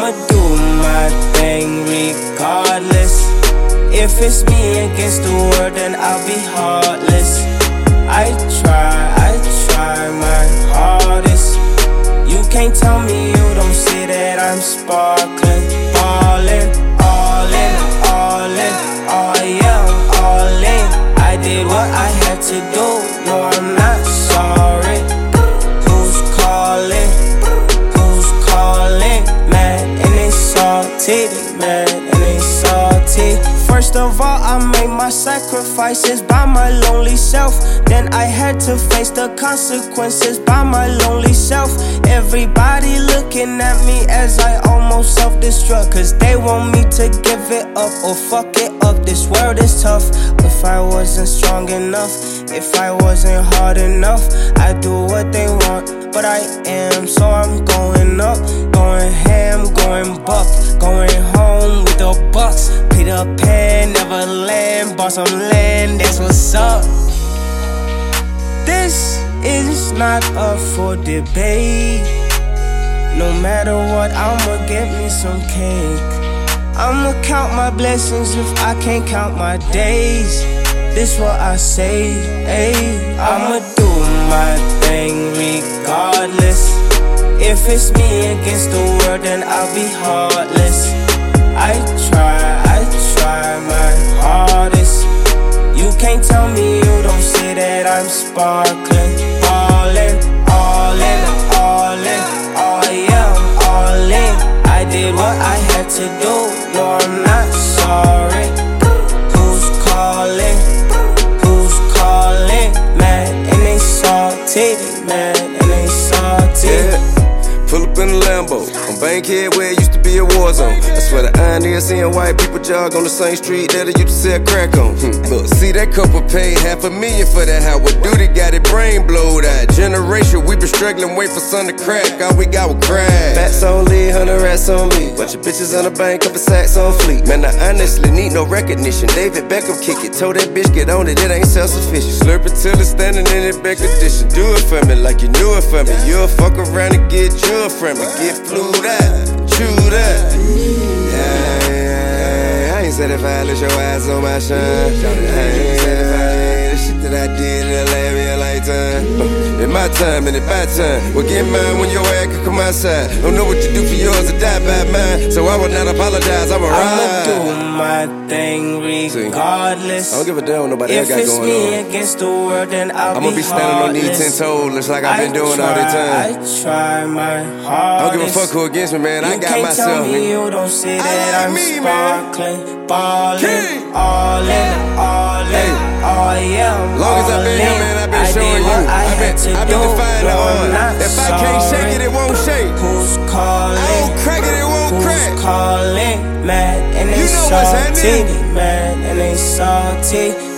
I'ma do my thing regardless. If it's me against the world, then I'll be heartless. I try my hardest. You can't tell me you don't see that I'm sparkling. Ballin', all in, oh yeah, I'm all in. I did what I had to do, no I'm not sorry. Who's calling? Mad and they salty, mad and they salty. First of all, I made my sacrifices by my lonely self. Then I had to face the consequences by my lonely self. Everybody looking at me as I almost self-destruct, cause they want me to give it up or fuck it up. This world is tough. If I wasn't strong enough, if I wasn't hard enough, I'd do what they want, but I am. So I'm going up, going ham, going buck, going home with the bucks. Peter Pan, Neverland, bought some land, that's what's up. This is not up for debate. No matter what, I'ma get me some cake. I'ma count my blessings if I can't count my days. This what I say, ayy. I'ma do my thing regardless. If it's me against the world, then I'll be heartless. I try my hardest. You can't tell me you don't see that I'm sparkling. Ballin', all in, oh yeah, I'm all in. I did what I had to do, no I'm not sorry. Who's calling? Mad and they salty, mad and they salty. Yeah, pull up in a Lambo on Bankhead where it used to be a war zone. I swear to idea seeing white people jog on the same street that I used to sell crack on. Look, see that couple paid $500,000 for that house. What duty got it brain blowed out. Generation, we been struggling, wait for sun to crack. All we got was crack. Bats on lead, 100 rats on me. Bunch of bitches on the bank, couple sacks on fleet. Man, I honestly need no recognition. David Beckham kick it, told that bitch get on it, it ain't self-sufficient. Slurp it till it's standing in it back condition. Do it for me like you knew it for me. You'll fuck around and get you from me. Get flued out, chewed up. Yeah, I ain't satisfied, let your eyes on my shine. I ain't satisfied, the shit that I did, it'll last me a lifetime. It's my time and it's my time. Well, get mine when your ass can come outside. Don't know what you do for yours or die by mine. So I will not apologize, I'ma ride. I'ma do my thing regardless. I don't give a damn what nobody else got going on. If it's me against the world, then I'ma be standing on these 10 toes, just like I've been doing all the time. I try my hardest. I don't give a fuck who against me, man. I got myself. You can't tell me you don't see that I'm sparkling, ballin', all in, oh yeah, I'm long as I've been here, man, I've been showing you. I've been defying the odds. If I can't shake it, it won't shake. Who's calling? I don't crack it, it won't crack. Who's calling? Mad and they salty, mad and they salty.